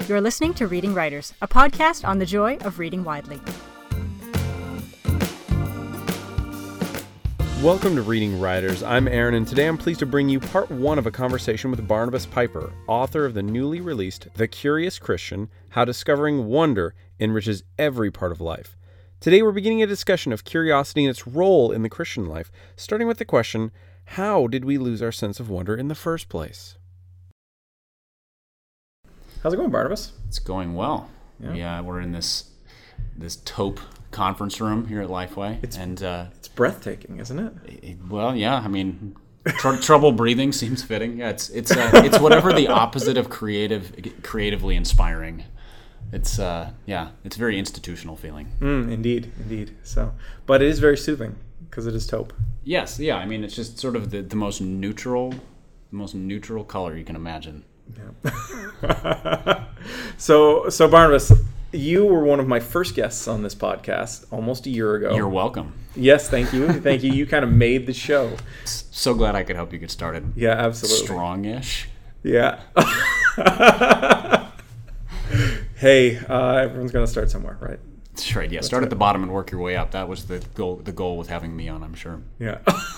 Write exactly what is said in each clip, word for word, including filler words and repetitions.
You're listening to Reading Writers, a podcast on the joy of reading widely. Welcome to Reading Writers. I'm Aaron, and today I'm pleased to bring you part one of a conversation with Barnabas Piper, author of the newly released The Curious Christian: How Discovering Wonder Enriches Every Part of Life. Today we're beginning a discussion of curiosity and its role in the Christian life, starting with the question, how did we lose our sense of wonder in the first place? How's it going, Barnabas? It's going well. Yeah, yeah we're in this this taupe conference room here at Lifeway. It's, and uh, it's breathtaking, isn't it? it? Well, yeah. I mean, tr- trouble breathing seems fitting. Yeah, it's it's uh, it's whatever the opposite of creative, creatively inspiring. It's uh, yeah, it's very institutional feeling. Mm, indeed, indeed. So, but it is very soothing because it is taupe. Yes, yeah. I mean, it's just sort of the, the most neutral, the most neutral color you can imagine. Yeah. so, so Barnabas, you were one of my first guests on this podcast almost a year ago. You're welcome. Yes, thank you. Thank you. You kind of made the show. So glad I could help you get started. Yeah, absolutely. Strongish. Yeah. Hey, uh, everyone's going to start somewhere, right? That's right. Yeah, That's start right. at the bottom and work your way up. That was the goal. The goal with having me on, I'm sure. Yeah.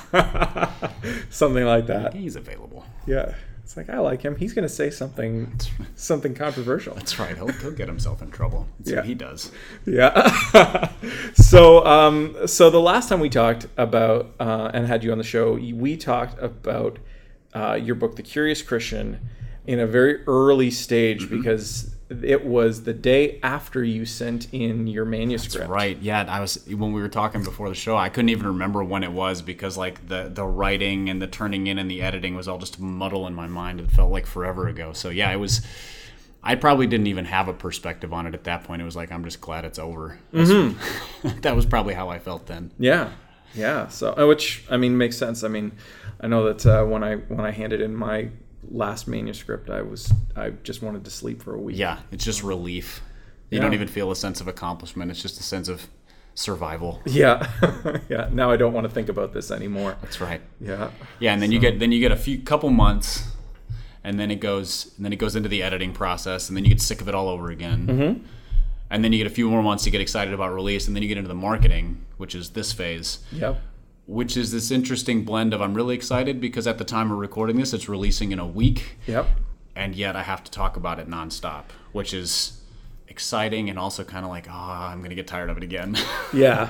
Something like that. He's available. Yeah. It's like, I like him. He's going to say something something controversial. That's right. He'll, he'll get himself in trouble. That's yeah. what he does. Yeah. so um, so the last time we talked about, uh, and had you on the show, we talked about uh, your book, The Curious Christian, in a very early stage mm-hmm. because it was the day after you sent in your manuscript. That's right. Yeah, I was when we were talking before the show, I couldn't even remember when it was because like the the writing and the turning in and the editing was all just a muddle in my mind. It felt like forever ago. So yeah, it was I probably didn't even have a perspective on it at that point. It was like, I'm just glad it's over. Mm-hmm. That was probably how I felt then. Yeah. Yeah. So which I mean makes sense. I mean, I know that uh, when I when I handed in my last manuscript, I was I just wanted to sleep for a week. Yeah, it's just relief. You yeah. don't even feel a sense of accomplishment. It's just a sense of survival. Yeah. Yeah. Now I don't want to think about this anymore. That's right. Yeah. Yeah, and then so. you get then you get a few couple months, and then it goes and then it goes into the editing process, and then you get sick of it all over again. Mm-hmm. And then you get a few more months to get excited about release, and then you get into the marketing, which is this phase. Yep. Which is this interesting blend of I'm really excited because at the time we're recording this, it's releasing in a week. Yep. And yet I have to talk about it nonstop, which is exciting and also kind of like, oh, I'm going to get tired of it again. Yeah.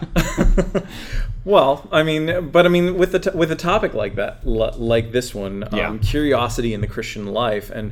Well, I mean, but I mean, with the t- with a topic like that, l- like this one, yeah. um, curiosity in the Christian life, and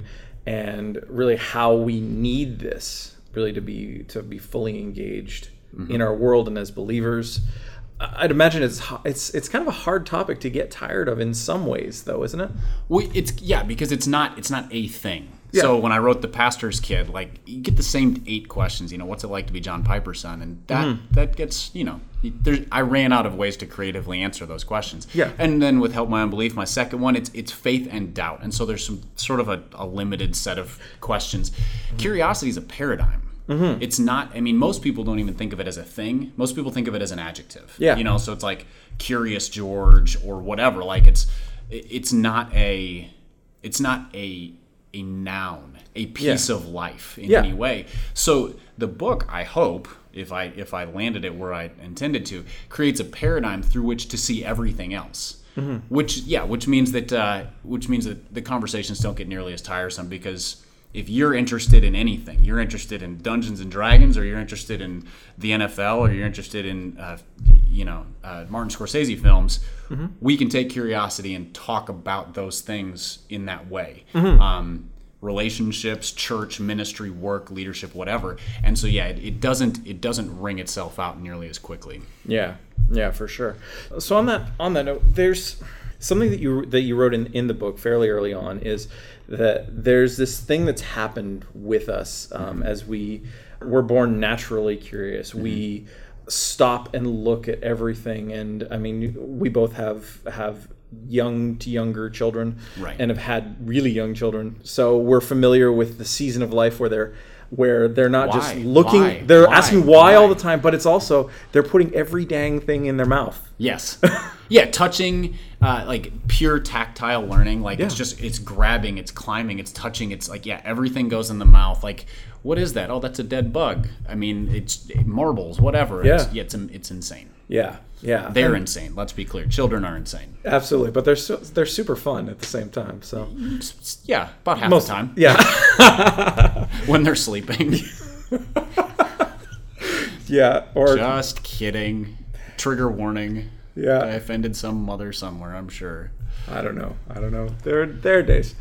and really how we need this really to be to be fully engaged mm-hmm. in our world and as believers. I'd imagine it's it's it's kind of a hard topic to get tired of in some ways, though, isn't it? Well, it's yeah, because it's not it's not a thing. Yeah. So when I wrote The Pastor's Kid, like you get the same eight questions. You know, what's it like to be John Piper's son? And that mm-hmm. that gets you know, there, I ran out of ways to creatively answer those questions. Yeah. And then with Help My Unbelief, my second one, it's it's faith and doubt, and so there's some sort of a, a limited set of questions. Mm-hmm. Curiosity is a paradigm. Mm-hmm. It's not, I mean, most people don't even think of it as a thing. Most people think of it as an adjective. Yeah. You know, so it's like Curious George or whatever. Like it's it's not a it's not a a noun, a piece yeah. of life in yeah. any way. So the book, I hope, if I if I landed it where I intended to, creates a paradigm through which to see everything else. Mm-hmm. Which yeah, which means that uh, which means that the conversations don't get nearly as tiresome because if you're interested in anything, you're interested in Dungeons and Dragons, or you're interested in the N F L, or you're interested in, uh, you know, uh, Martin Scorsese films, mm-hmm. we can take curiosity and talk about those things in that way. Mm-hmm. Um, relationships, church, ministry, work, leadership, whatever. And so, yeah, it, it doesn't it doesn't wring itself out nearly as quickly. Yeah, yeah, for sure. So on that on that note, there's something that you that you wrote in, in the book fairly early on is that there's this thing that's happened with us um, mm-hmm. as we we're born naturally curious. Mm-hmm. We stop and look at everything, and I mean, we both have have young to younger children, right. and have had really young children, so we're familiar with the season of life where they're where they're not why? just looking, why? they're why? asking why, why all the time, but it's also they're putting every dang thing in their mouth. Yes. Yeah, touching, uh, like pure tactile learning. Like Yeah. it's just, it's grabbing, it's climbing, it's touching. It's like, yeah, everything goes in the mouth. Like, what is that? Oh, that's a dead bug. I mean, it's marbles, whatever. Yeah. It's, yeah, it's, it's insane. Yeah, yeah. They're And- insane. Let's be clear. Children are insane. Absolutely, but they're su- they're super fun at the same time. So Yeah, about half most the time. yeah, When they're sleeping. yeah, or Just kidding. Trigger warning. yeah. I offended some mother somewhere, I'm sure. I don't know. I don't know. There, there are days.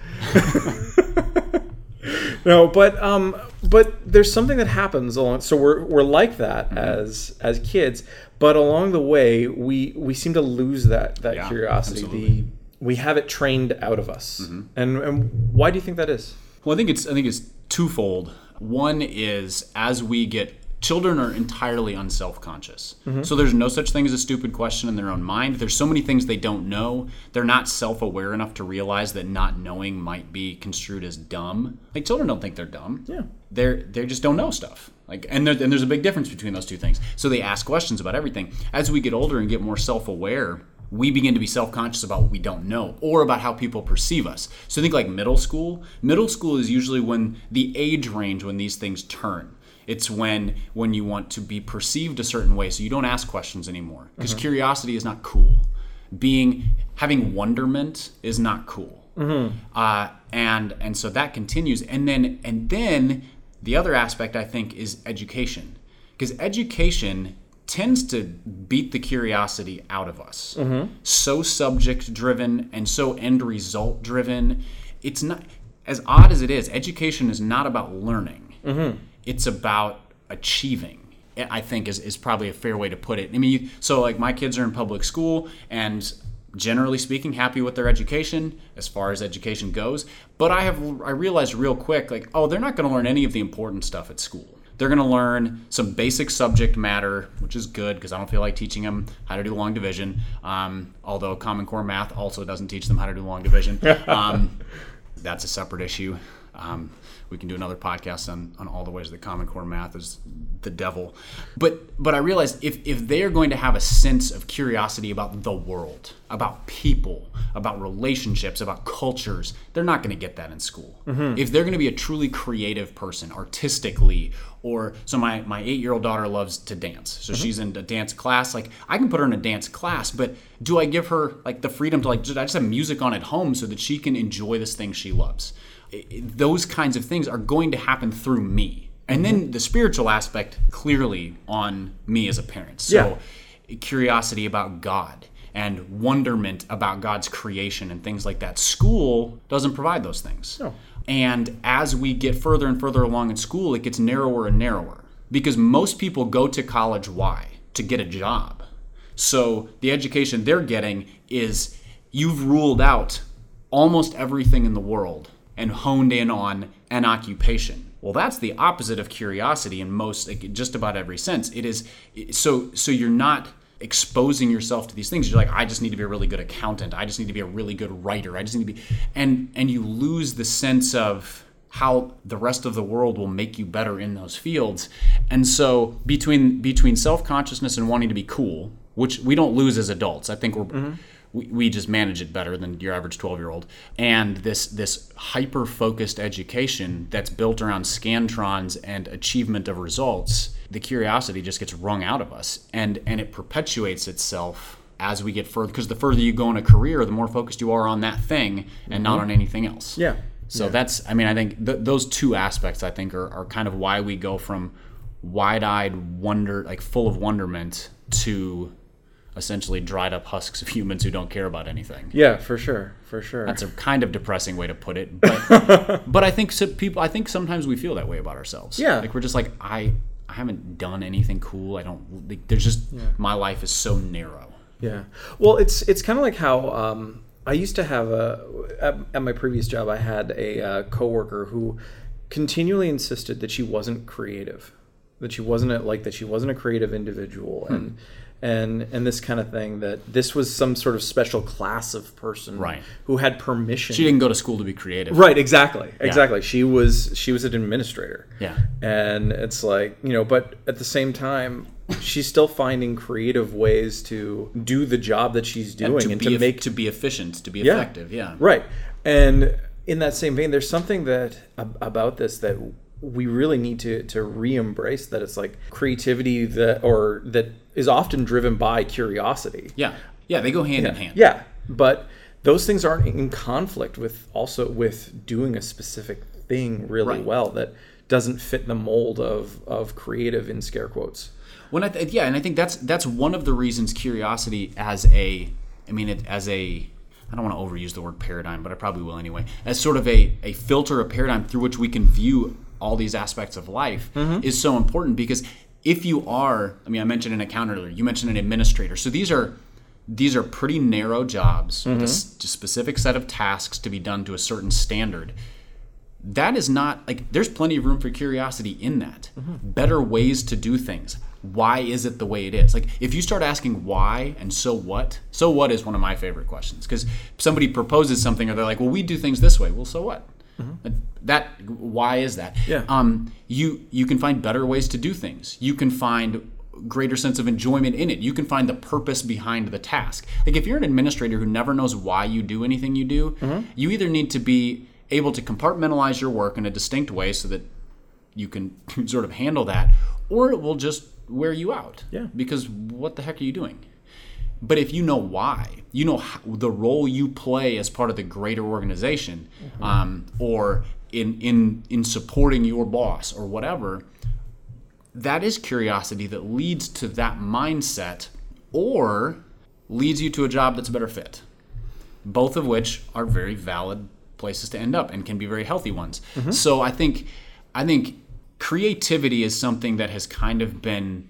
No, but um, but there's something that happens along. So we're we're like that Mm-hmm. as as kids, but along the way we we seem to lose that that Yeah, curiosity. absolutely. The we have it trained out of us. Mm-hmm. And and why do you think that is? Well, I think it's I think it's twofold. One is as we get children are entirely unself-conscious. So there's no such thing as a stupid question in their own mind. There's so many things they don't know. They're not self-aware enough to realize that not knowing might be construed as dumb. Like children don't think they're dumb. Yeah. They're they just don't know stuff. Like and there, and there's a big difference between those two things. So they ask questions about everything. As we get older and get more self-aware, we begin to be self-conscious about what we don't know or about how people perceive us. So think like middle school. Middle school is usually when the age range when these things turn. It's when when you want to be perceived a certain way, so you don't ask questions anymore because Mm-hmm. curiosity is not cool. Being having wonderment is not cool, Mm-hmm. uh, and and so that continues. And then and then the other aspect I think is education, because education tends to beat the curiosity out of us. Mm-hmm. So subject driven and so end result driven. It's not as odd as it is. Education is not about learning. Mm-hmm. It's about achieving, I think is, is probably a fair way to put it. I mean, you, so like my kids are in public school and generally speaking, happy with their education as far as education goes. But I have I realized real quick, like, oh, they're not going to learn any of the important stuff at school. They're going to learn some basic subject matter, which is good because I don't feel like teaching them how to do long division. Um, although Common Core Math also doesn't teach them how to do long division. Um, that's a separate issue. Um, we can do another podcast on, on all the ways that Common Core Math is the devil. But but I realized if, if they are going to have a sense of curiosity about the world, about people, about relationships, about cultures, they're not going to get that in school. Mm-hmm. If they're going to be a truly creative person, artistically, or so my, my eight-year-old daughter loves to dance. So mm-hmm. she's in a dance class. Like I can put her in a dance class, but do I give her like the freedom to like, I just have music on at home so that she can enjoy this thing she loves? Those kinds of things are going to happen through me. And then the spiritual aspect clearly on me as a parent. So yeah. Curiosity about God and wonderment about God's creation and things like that. School doesn't provide those things. No. And as we get further and further along in school, it gets narrower and narrower. Because most people go to college, why? To get a job. So the education they're getting is you've ruled out almost everything in the world and honed in on an occupation. Well, that's the opposite of curiosity in most, like, just about every sense. It is so. So you're not exposing yourself to these things. You're like, I just need to be a really good accountant. I just need to be a really good writer. I just need to be, and and you lose the sense of how the rest of the world will make you better in those fields. And so between between self-consciousness and wanting to be cool, which we don't lose as adults. I think we're. Mm-hmm. We, we just manage it better than your average twelve-year-old. And this this hyper-focused education that's built around scantrons and achievement of results, the curiosity just gets wrung out of us. And, and it perpetuates itself as we get further. Because the further you go in a career, the more focused you are on that thing and mm-hmm. not on anything else. Yeah. So yeah. that's, I mean, I think th- those two aspects, I think, are, are kind of why we go from wide-eyed wonder, like full of wonderment, to essentially dried up husks of humans who don't care about anything. Yeah, for sure, for sure. That's a kind of depressing way to put it, but but I think so people. I think sometimes we feel that way about ourselves. Yeah, like we're just like I. I haven't done anything cool. I don't. Like, there's just yeah. my life is so narrow. Yeah. Well, it's it's kind of like how um, I used to have a at, at my previous job. I had a uh, coworker who continually insisted that she wasn't creative, that she wasn't a, like that she wasn't a creative individual, hmm. and. and and this kind of thing, that this was some sort of special class of person Right. who had permission. She didn't go to school to be creative. Right, exactly. Exactly. She was she was an administrator. Yeah. And it's like, you know, but at the same time, she's still finding creative ways to do the job that she's doing and, and to, to be make to be efficient, to be Yeah. effective. Yeah. Right. And in that same vein, there's something that ab- about this that we really need to to re-embrace, that it's like creativity that or that is often driven by curiosity. Yeah. Yeah. They go hand Yeah. in hand. Yeah. But those things aren't in conflict with also with doing a specific thing really Right. well that doesn't fit the mold of of creative in scare quotes. When I th- yeah, and I think that's that's one of the reasons curiosity as a, I mean, it, as a, I don't want to overuse the word paradigm, but I probably will anyway, as sort of a, a filter, a paradigm through which we can view all these aspects of life Mm-hmm. is so important. Because if you are, I mean, I mentioned an accountant earlier, you mentioned an administrator. So these are these are pretty narrow jobs with a s- a specific set of tasks to be done to a certain standard. That is not, like, there's plenty of room for curiosity in that. Better ways to do things. Why is it the way it is? Like, if you start asking why and so what, so what is one of my favorite questions. Because somebody proposes something or they're like, well, we do things this way. Well, so what? That, why is that? Yeah. Um, you, you can find better ways to do things. You can find greater sense of enjoyment in it. You can find the purpose behind the task. Like, if you're an administrator who never knows why you do anything you do, you either need to be able to compartmentalize your work in a distinct way so that you can sort of handle that, or it will just wear you out. Yeah. Because what the heck are you doing? But if you know why, you know how, the role you play as part of the greater organization, mm-hmm. um, or in in in supporting your boss or whatever, that is curiosity that leads to that mindset, or leads you to a job that's a better fit. Both of which are very valid places to end up and can be very healthy ones. Mm-hmm. So I think I think creativity is something that has kind of been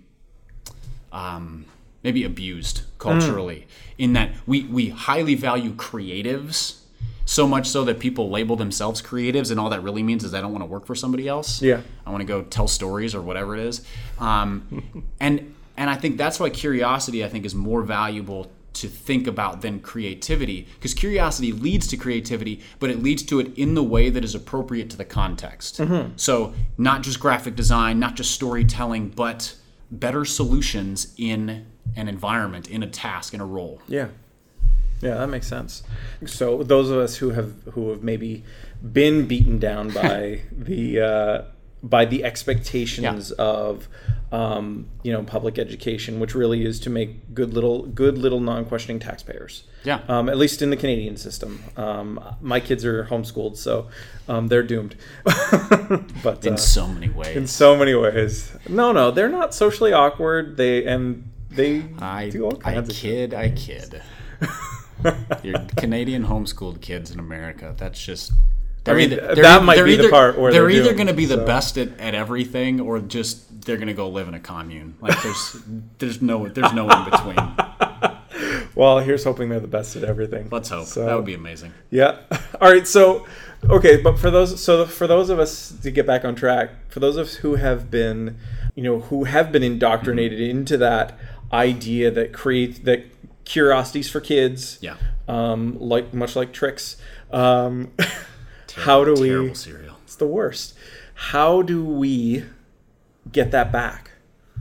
um, maybe abused culturally, mm. in that we, we highly value creatives, so much so that people label themselves creatives, and all that really means is I don't want to work for somebody else. Yeah. I want to go tell stories or whatever it is. Um, and and I think that's why curiosity, I think, is more valuable to think about than creativity, because curiosity leads to creativity, but it leads to it in the way that is appropriate to the context. Mm-hmm. So not just graphic design, not just storytelling, but better solutions in an environment, in a task, in a role. Yeah. Yeah, that makes sense. So those of us who have who have maybe been beaten down by the uh, by the expectations yeah. of um, you know, public education, which really is to make good little good little non-questioning taxpayers. Yeah. Um, at least in the Canadian system. Um, my kids are homeschooled, so um, they're doomed. But in uh, so many ways. In so many ways. No, no, they're not socially awkward. They and they I, do all kinds I of kid, shit. I kid. Your Canadian homeschooled kids in America, that's just... I mean, either, that might be either, the part where they're, they're either doing, going to be the so. best at, at everything, or just they're going to go live in a commune. Like there's there's no there's no in between. Well, here's hoping they're the best at everything. Let's hope. So, that would be amazing. Yeah. All right. So, okay, but for those so for those of us to get back on track, for those of us who have been, you know, who have been indoctrinated mm-hmm. into that idea that create that curiosities for kids. Yeah. Um, like much like tricks. Um, How do we? Terrible cereal. It's the worst. How do we get that back?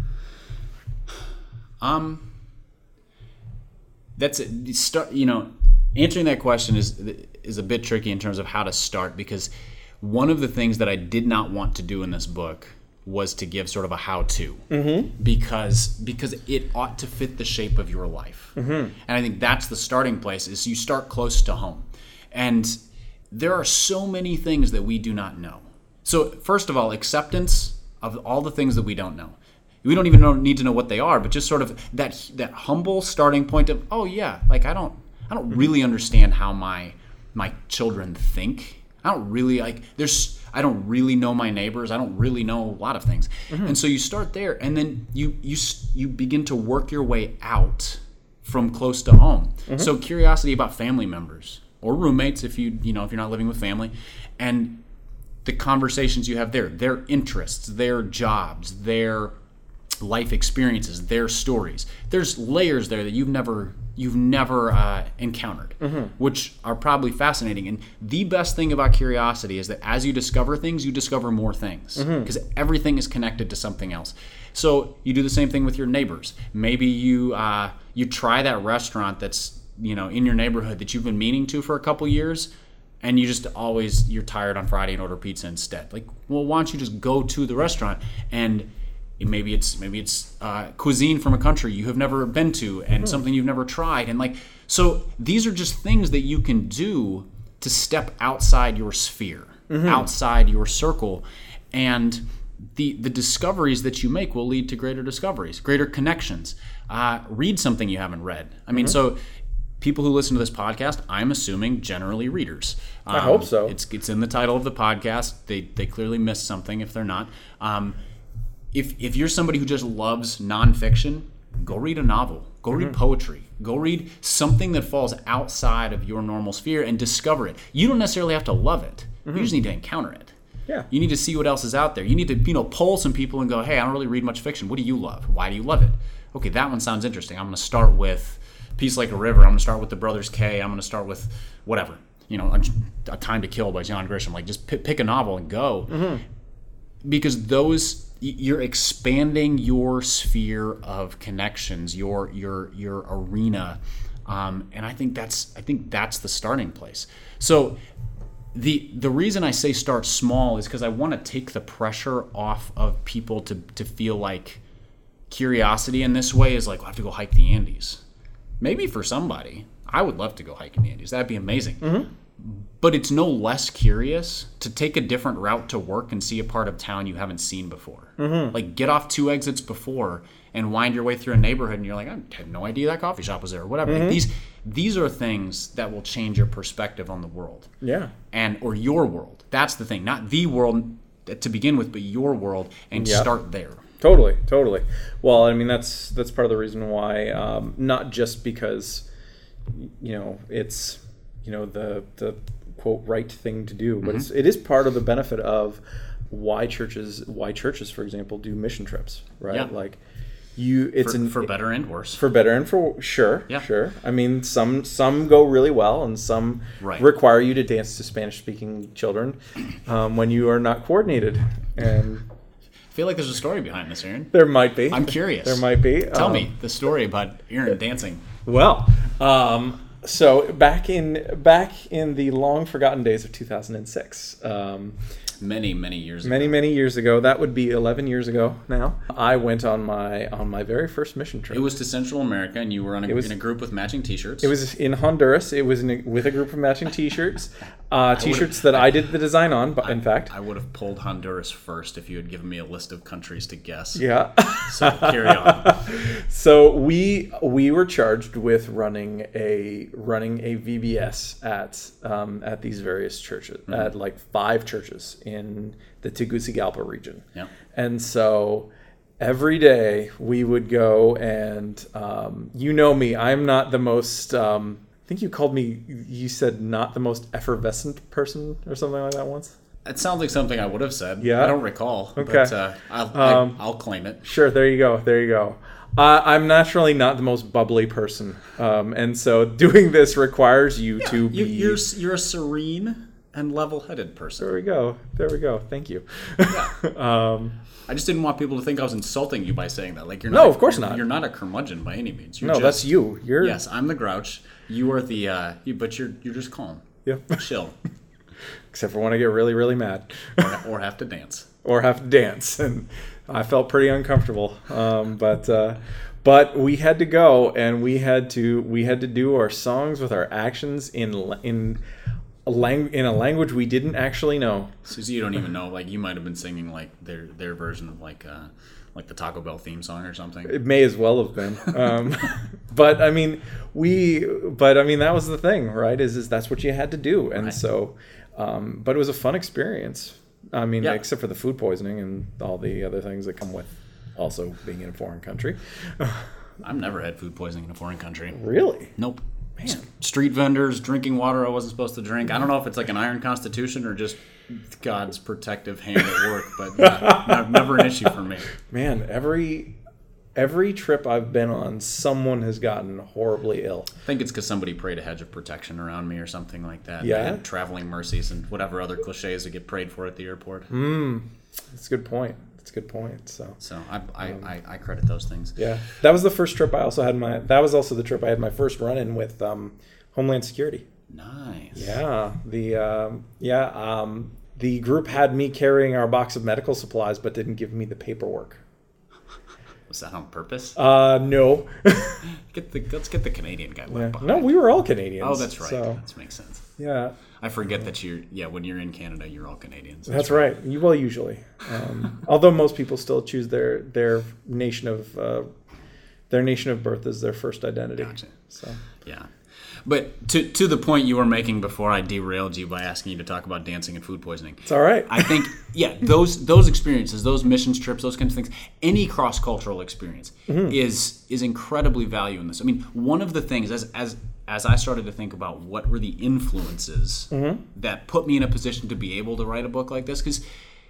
Um, that's it. Start. You know, answering that question is is a bit tricky in terms of how to start, because one of the things that I did not want to do in this book was to give sort of a how-to, mm-hmm. because because it ought to fit the shape of your life, mm-hmm. and I think that's the starting place. Is you start close to home, and there are so many things that we do not know. So first of all, acceptance of all the things that we don't know. We don't even know, need to know what they are, but just sort of that that humble starting point of, oh yeah, like I don't I don't really understand how my my children think. I don't really like there's I don't really know my neighbors. I don't really know a lot of things. Mm-hmm. And so you start there, and then you you you begin to work your way out from close to home. Mm-hmm. So curiosity about family members, or roommates if you you know if you're not living with family, and the conversations you have there, their interests, their jobs, their ex- life experiences, their stories. There's layers there that you've never you've never uh, encountered, mm-hmm. which are probably fascinating. And the best thing about curiosity is that as you discover things, you discover more things because mm-hmm. everything is connected to something else. So you do the same thing with your neighbors. Maybe you uh, you try that restaurant that's you know in your neighborhood that you've been meaning to for a couple years, and you just always you're tired on Friday and order pizza instead. Like, well, why don't you just go to the restaurant and maybe it's maybe it's uh, cuisine from a country you have never been to and mm-hmm. something you've never tried, and like so these are just things that you can do to step outside your sphere, mm-hmm. outside your circle, and the the discoveries that you make will lead to greater discoveries, greater connections. Uh, read something you haven't read. I mean, mm-hmm. so people who listen to this podcast, I'm assuming generally readers. Um, I hope so. It's it's in the title of the podcast. They they clearly missed something if they're not. Um, If if you're somebody who just loves nonfiction, go read a novel. Go read mm-hmm. poetry. Go read something that falls outside of your normal sphere and discover it. You don't necessarily have to love it. Mm-hmm. You just need to encounter it. Yeah. You need to see what else is out there. You need to you know poll some people and go, hey, I don't really read much fiction. What do you love? Why do you love it? Okay, that one sounds interesting. I'm going to start with Peace Like a River. I'm going to start with The Brothers K. I'm going to start with whatever. You know, A Time to Kill by John Grisham. Like just pick, pick a novel and go. Mm-hmm. Because those... you're expanding your sphere of connections, your your your arena, um, and I think that's I think that's the starting place. So the the reason I say start small is because I want to take the pressure off of people to to feel like curiosity in this way is like, well, I have to go hike the Andes. Maybe for somebody, I would love to go hike in the Andes. That'd be amazing. Mm-hmm. But it's no less curious to take a different route to work and see a part of town you haven't seen before. Mm-hmm. Like get off two exits before and wind your way through a neighborhood and you're like, I had no idea that coffee shop was there or whatever. Mm-hmm. Like these these are things that will change your perspective on the world. Yeah. And or your world. That's the thing. Not the world to begin with, but your world, and yep. start there. Totally, totally. Well, I mean that's that's part of the reason why um, not just because you know it's you know the the quote right thing to do, but mm-hmm. it's, it is part of the benefit of why churches why churches for example do mission trips, right? Yeah. Like you it's for, in, for better and worse. For better and for sure, yeah. sure. I mean some some go really well and some right. require you to dance to Spanish speaking children um, when you are not coordinated. And I feel like there's a story behind this, Aaron. There might be. I'm curious. There might be. Tell um, me the story about Aaron dancing. Well, um, so back in back in the long forgotten days of two thousand six, um, many many years many ago. many years ago, that would be eleven years ago now, I went on my on my very first mission trip. It was to Central America, and you were on a, was, in a group with matching T-shirts. It was in Honduras. It was in a, with a group of matching T-shirts, uh, T-shirts that I did the design on. But I, in fact, I would have pulled Honduras first if you had given me a list of countries to guess. Yeah. So carry on. So we we were charged with running a running a V B S at um, at these various churches, mm-hmm. at like five churches in the Tegucigalpa region. Yeah. And so every day we would go and um, you know me, I'm not the most. Um, I think you called me. You said not the most effervescent person or something like that once. It sounds like something I would have said. Yeah. I don't recall. Okay. But uh, I'll, um, I, I'll claim it. Sure. There you go. There you go. Uh, I'm naturally not the most bubbly person, um, and so doing this requires you yeah, to be. You, you're you're a serene and level-headed person. There we go. There we go. Thank you. Yeah. um, I just didn't want people to think I was insulting you by saying that. Like you're no, not, of course you're, not. You're not a curmudgeon by any means. You're no, just, that's you. You're yes. I'm the grouch. You are the. Uh, you, but you're you're just calm. Yeah. Chill. Except for when I get really, really mad. or, or have to dance. Or have to dance. And I felt pretty uncomfortable. Um, but uh, but we had to go and we had to we had to do our songs with our actions in in a lang- in a language we didn't actually know. Susie, you don't even know. Like you might have been singing like their their version of like uh, like the Taco Bell theme song or something. It may as well have been. Um, but I mean, we. But I mean, that was the thing, right? Is is that's what you had to do, and right. so. Um, but it was a fun experience. I mean, yeah. except for the food poisoning and all the other things that come with also being in a foreign country. I've never had food poisoning in a foreign country. Really? Nope. Man. Street vendors drinking water I wasn't supposed to drink. I don't know if it's like an iron constitution or just God's protective hand at work, but uh, never an issue for me. Man, every every trip I've been on, someone has gotten horribly ill. I think it's because somebody prayed a hedge of protection around me or something like that. Yeah. They had traveling mercies and whatever other cliches that get prayed for at the airport. Mm, that's a good point. That's a good point. So, so I, I, um, I, I credit those things. Yeah, that was the first trip I also had my. That was also the trip I had my first run-in with um, Homeland Security. Nice. Yeah. The um, yeah um, the group had me carrying our box of medical supplies, but didn't give me the paperwork. Was that on purpose? Uh, no. get the let's get the Canadian guy. Yeah. No, we were all Canadians. Oh, that's right. So. That makes sense. Yeah. I forget that you're. Yeah, when you're in Canada, you're all Canadians. That's, that's right. right. You, well, usually, um, although most people still choose their their nation of uh, their nation of birth as their first identity. Gotcha. So yeah. But to to the point you were making before I derailed you by asking you to talk about dancing and food poisoning. It's all right. I think, yeah, those those experiences, those missions trips, those kinds of things, any cross-cultural experience mm-hmm. is is incredibly valuable in this. I mean, one of the things, as as as I started to think about what were the influences mm-hmm. that put me in a position to be able to write a book like this, because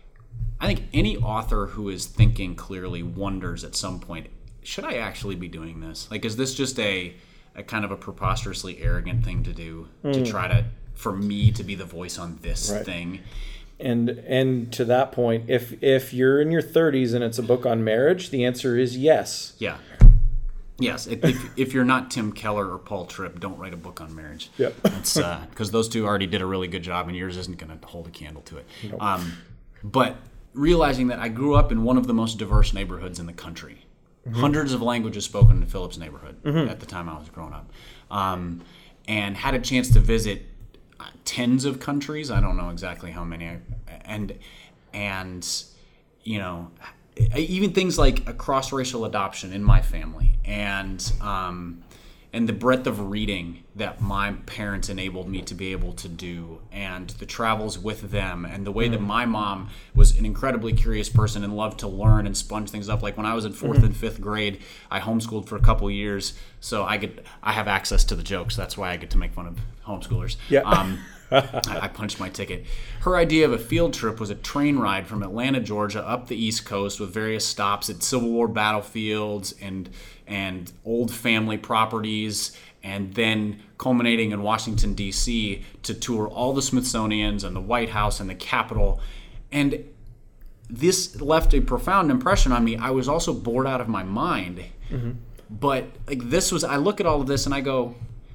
I think any author who is thinking clearly wonders at some point, should I actually be doing this? Like, is this just a... a kind of a preposterously arrogant thing to do mm. to try to for me to be the voice on this right. thing. And and to that point, if if you're in your thirties and it's a book on marriage, the answer is yes. Yeah. Yes. If if, if you're not Tim Keller or Paul Tripp, don't write a book on marriage. Yep. That's uh, because those two already did a really good job, and yours isn't going to hold a candle to it. Nope. Um, but realizing that I grew up in one of the most diverse neighborhoods in the country. Mm-hmm. Hundreds of languages spoken in Phillips neighborhood mm-hmm. at the time I was growing up, um, and had a chance to visit uh, tens of countries. I don't know exactly how many, I, and and you know, even things like a cross-racial adoption in my family, and um, and the breadth of reading that my parents enabled me to be able to do, and the travels with them, and the way mm. that my mom was an incredibly curious person and loved to learn and sponge things up. Like when I was in fourth mm. and fifth grade, I homeschooled for a couple of years, so I get I have access to the jokes. That's why I get to make fun of homeschoolers. Yeah. Um, I, I punched my ticket. Her idea of a field trip was a train ride from Atlanta, Georgia, up the East Coast with various stops at Civil War battlefields and and old family properties, and then culminating in Washington, D C to tour all the Smithsonians and the White House and the Capitol. And this left a profound impression on me. I was also bored out of my mind. Mm-hmm. But like this was, I look at all of this and I go,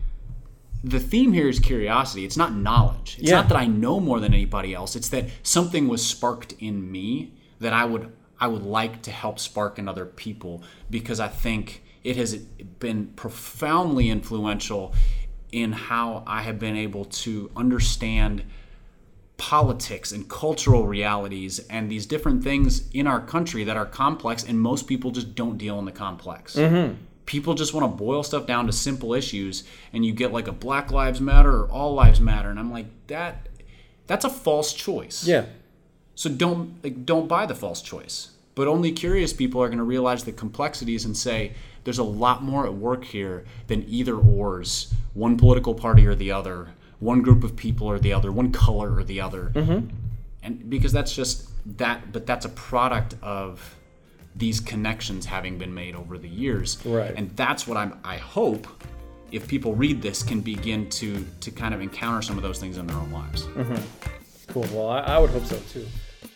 the theme here is curiosity. It's not knowledge. It's yeah. not that I know more than anybody else. It's that something was sparked in me that I would I would like to help spark in other people, because I think it has been profoundly influential in how I have been able to understand politics and cultural realities and these different things in our country that are complex, and most people just don't deal in the complex. Mm-hmm. People just want to boil stuff down to simple issues, and you get like a Black Lives Matter or All Lives Matter, and I'm like, that that's a false choice. Yeah. So don't like, don't buy the false choice. But only curious people are going to realize the complexities and say, there's a lot more at work here than either ors, one political party or the other, one group of people or the other, one color or the other. Mm-hmm. And because that's just that, but that's a product of these connections having been made over the years. Right. And that's what I'm, I hope, if people read this, can begin to to kind of encounter some of those things in their own lives. Mm-hmm. Cool. Well, I, I would hope so too.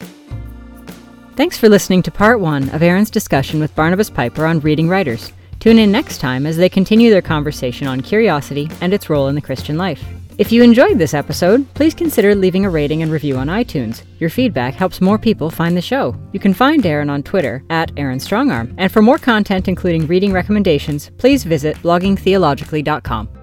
Thanks for listening to part one of Aaron's discussion with Barnabas Piper on reading writers. Tune in next time as they continue their conversation on curiosity and its role in the Christian life. If you enjoyed this episode, please consider leaving a rating and review on iTunes. Your feedback helps more people find the show. You can find Aaron on Twitter at Aaron Strongarm. And for more content, including reading recommendations, please visit blogging theologically dot com.